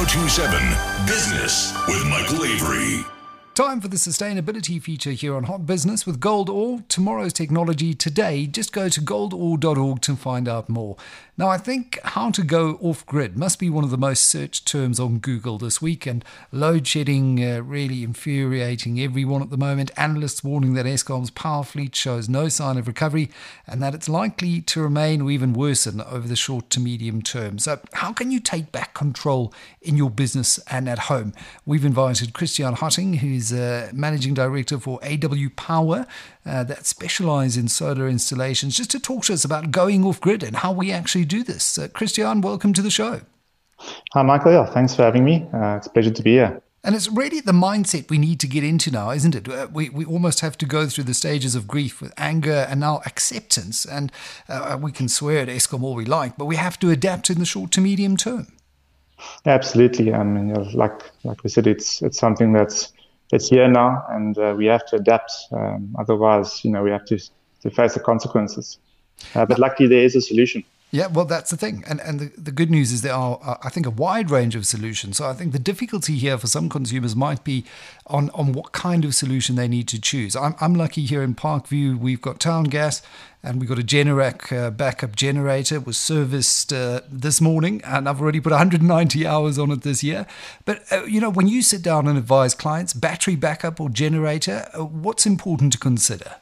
1027 Business with Michael Avery. Time for the sustainability feature here on Hot Business with Gold Ore. Tomorrow's technology today. Just go to goldore.org to find out more. Now, I think how to go off-grid must be one of the most searched terms on Google this week, and load shedding really infuriating everyone at the moment. Analysts warning that Eskom's power fleet shows no sign of recovery and that it's likely to remain or even worsen over the short to medium term. So how can you take back control in your business and at home? We've invited Christian Hotting, who's Managing Director for AW Power, that specialise in solar installations, just to talk to us about going off-grid and how we actually do this. Christian, welcome to the show. Hi, Michael. Yeah, thanks for having me. It's a pleasure to be here. And it's really the mindset we need to get into now, isn't it? We almost have to go through the stages of grief with anger and now acceptance. And we can swear at Eskom all we like, but we have to adapt in the short to medium term. Absolutely. I mean, like we said, it's something it's here now, and we have to adapt. Otherwise, we have to face the consequences. But luckily, there is a solution. Yeah, well, that's the thing. And the good news is there are, I think, a wide range of solutions. So I think the difficulty here for some consumers might be on what kind of solution they need to choose. I'm lucky here in Parkview. We've got Town Gas, and we've got a Generac backup generator. It was serviced this morning, and I've already put 190 hours on it this year. But, when you sit down and advise clients, battery backup or generator, what's important to consider?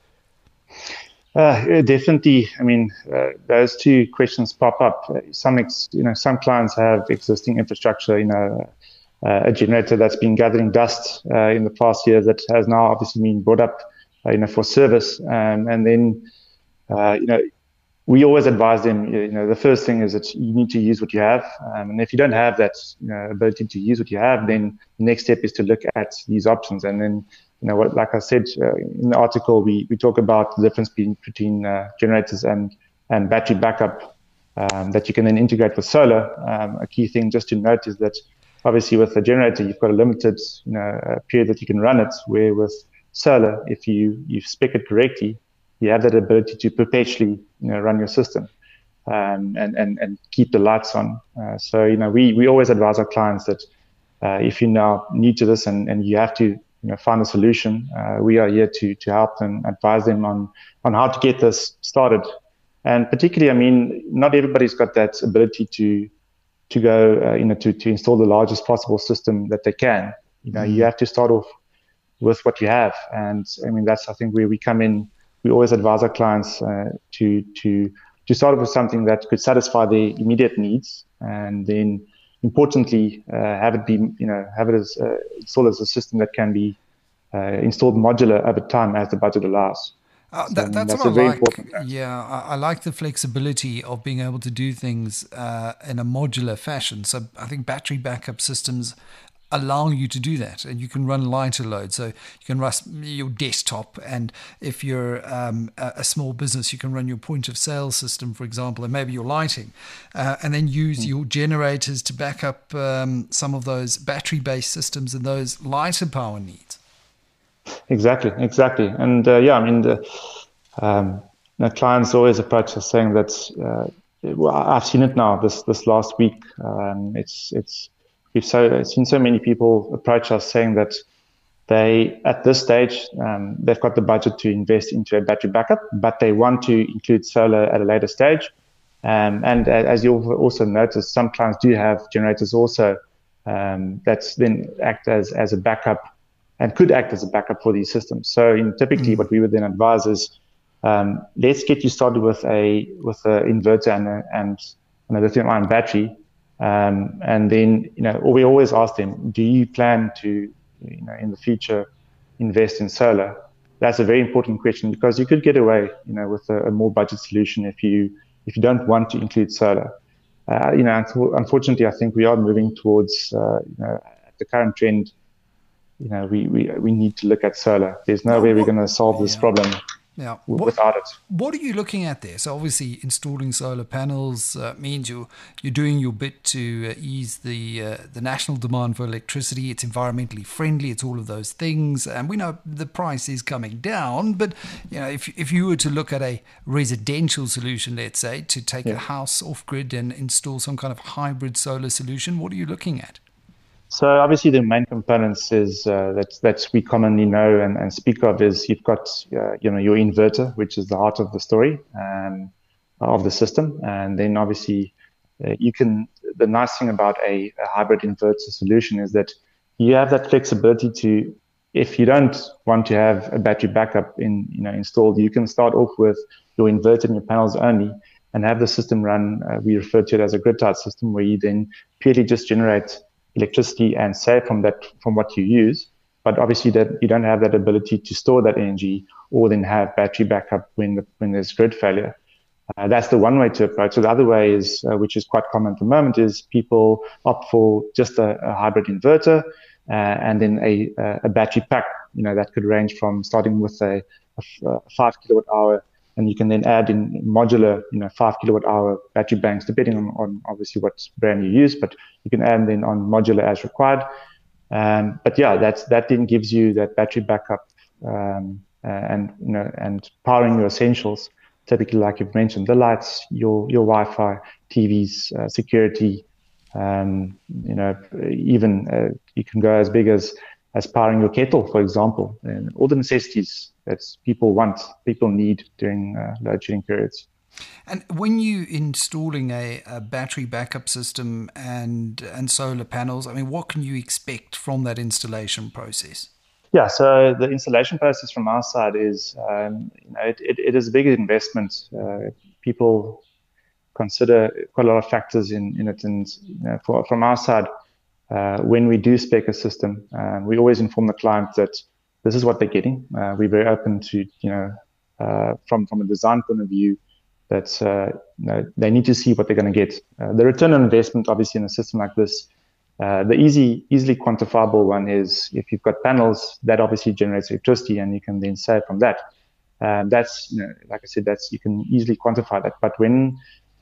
Definitely. I mean, those two questions pop up. Some clients have existing infrastructure, a generator that's been gathering dust in the past year that has now obviously been brought up, for service. And then, we always advise them, the first thing is that you need to use what you have. And if you don't have that ability to use what you have, then the next step is to look at these options. And then, like I said in the article, we talk about the difference between generators and battery backup that you can then integrate with solar. A key thing just to note is that obviously with a generator, you've got a limited period that you can run it, where with solar, if you spec it correctly, you have that ability to perpetually run your system and keep the lights on. So we always advise our clients that if you're now new to this and you have to find a solution, we are here to help them, advise them on how to get this started. And particularly, not everybody's got that ability to go, to install the largest possible system that they can. You have to start off with what you have. And that's, I think, where we come in. We always advise our clients to start off with something that could satisfy their immediate needs, and then importantly, have it as installed as a system that can be installed modular over time as the budget allows. That's what I like. Yeah, I like the flexibility of being able to do things in a modular fashion. So I think battery backup systems allow you to do that, and you can run lighter load. So you can run your desktop, and if you're a small business, you can run your point of sale system, for example, and maybe your lighting, and then use your generators to back up some of those battery-based systems and those lighter power needs. Exactly. And the clients always approach us saying that, I've seen it now this last week. We've seen so many people approach us saying that they, at this stage, they've got the budget to invest into a battery backup, but they want to include solar at a later stage. And as you also noticed, some clients do have generators also that's then act as a backup and could act as a backup for these systems. So typically what we would then advise is, let's get you started with an inverter and a lithium-ion battery. And then, we always ask them, do you plan to, in the future, invest in solar? That's a very important question, because you could get away, with a more budget solution if you don't want to include solar. Unfortunately, I think we are moving towards, the current trend. We need to look at solar. There's no way we're going to solve this problem Yeah. without it. What are you looking at there? So obviously, installing solar panels means you're doing your bit to ease the national demand for electricity. It's environmentally friendly. It's all of those things, and we know the price is coming down. But if you were to look at a residential solution, let's say, to take a house off grid and install some kind of hybrid solar solution, what are you looking at? So obviously the main components is that we commonly know and speak of is you've got your inverter, which is the heart of the story of the system, and then obviously the nice thing about a hybrid inverter solution is that you have that flexibility to, if you don't want to have a battery backup installed, you can start off with your inverter and your panels only and have the system run. We refer to it as a grid-tied system, where you then purely just generate electricity and save from what you use, but obviously that you don't have that ability to store that energy or then have battery backup when there's grid failure. That's the one way to approach it. The other way is, which is quite common at the moment, is people opt for just a hybrid inverter and then a battery pack. That could range from starting with a 5 kilowatt hour, and you can then add in modular, 5 kilowatt hour battery banks, depending on obviously what brand you use, but you can add then on modular as required. But yeah, that then gives you that battery backup and powering your essentials, typically like you've mentioned, the lights, your Wi-Fi, TVs, security, even you can go as big as powering your kettle, for example, and all the necessities that people need during load shedding periods. And when you installing a battery backup system and solar panels, what can you expect from that installation process? Yeah, so the installation process from our side is, it is a big investment. People consider quite a lot of factors in it, and from our side, when we do spec a system, we always inform the client that this is what they're getting. We're very open to, from a design point of view, that they need to see what they're going to get. The return on investment, obviously, in a system like this, the easily quantifiable one is if you've got panels, that obviously generates electricity, and you can then save from that. That's, like I said, you can easily quantify that. But when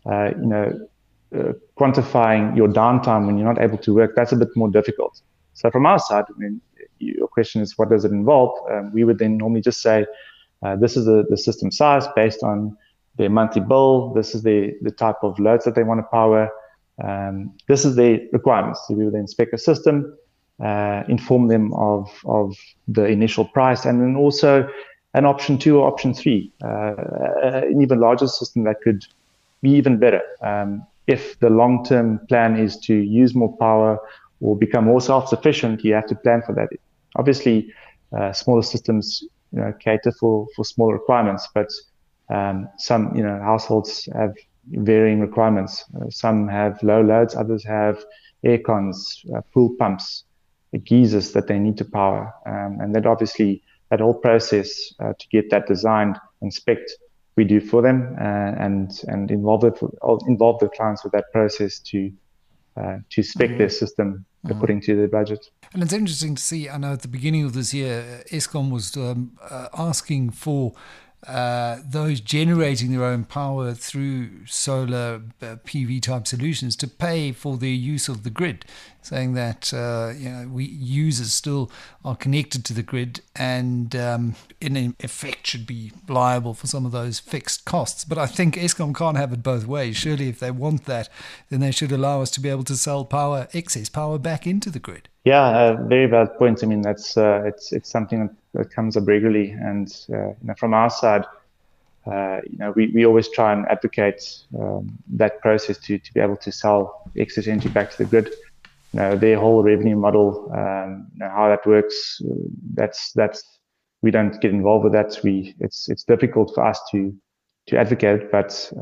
quantifying your downtime when you're not able to work, that's a bit more difficult. So from our side, your question is, what does it involve? We would then normally just say, this is the system size based on their monthly bill. This is the type of loads that they want to power. This is their requirements. So we would then spec a system, inform them of the initial price, and then also an option 2 or option 3, an even larger system that could be even better. If the long-term plan is to use more power or become more self-sufficient, you have to plan for that. Obviously, smaller systems cater for smaller requirements, but some households have varying requirements. Some have low loads, others have air cons, pool pumps, geysers that they need to power, and that obviously that whole process to get that designed and spec'd, we do for them, and involve the clients with that process to spec their system according to their budget. And it's interesting to see, I know at the beginning of this year, Eskom was asking for those generating their own power through solar PV type solutions to pay for their use of the grid, saying that we users still are connected to the grid and in effect should be liable for some of those fixed costs. But I think Eskom can't have it both ways. Surely if they want that, then they should allow us to be able to sell excess power back into the grid. Yeah, very valid point. That's it's something that comes up regularly, and from our side, we always try and advocate that process to be able to sell excess energy back to the grid. Their whole revenue model, how that works, that's we don't get involved with that. It's difficult for us to advocate, but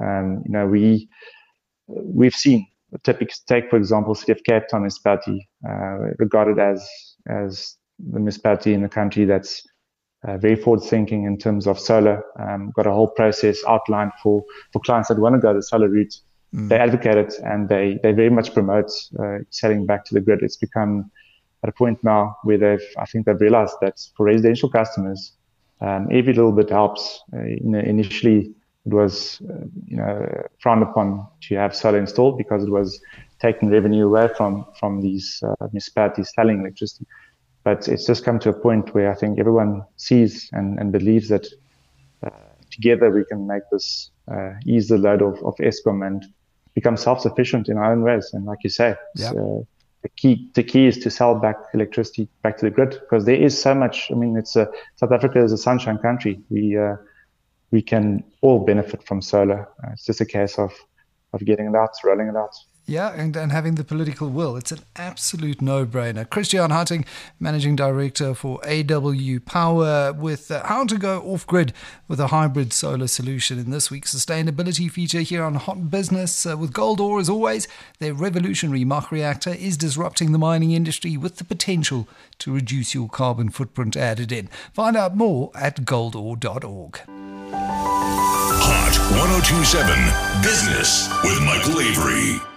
we've seen. Take, for example, City of Cape Town municipality, regarded as the municipality in the country that's very forward thinking in terms of solar. Got a whole process outlined for clients that want to go the solar route. They advocate it, and they very much promote selling back to the grid. It's become at a point now where I think they've realized that for residential customers, Every little bit helps. Initially, it was frowned upon to have solar installed because it was taking revenue away from these municipalities selling electricity. But it's just come to a point where I think everyone sees and believes that together we can make this ease the load of Eskom and become self-sufficient in our own ways. And like you say, the key is to sell back electricity back to the grid, because there is so much. I mean, South Africa is a sunshine country. We can all benefit from solar. It's just a case of getting it out, rolling it out. Yeah, and having the political will. It's an absolute no-brainer. Christiaan Harting, Managing Director for AW Power, with how to go off-grid with a hybrid solar solution in this week's sustainability feature here on Hot Business. With Gold Ore, as always, their revolutionary Mach reactor is disrupting the mining industry with the potential to reduce your carbon footprint added in. Find out more at goldore.org. Hot 102.7 Business with Michael Avery.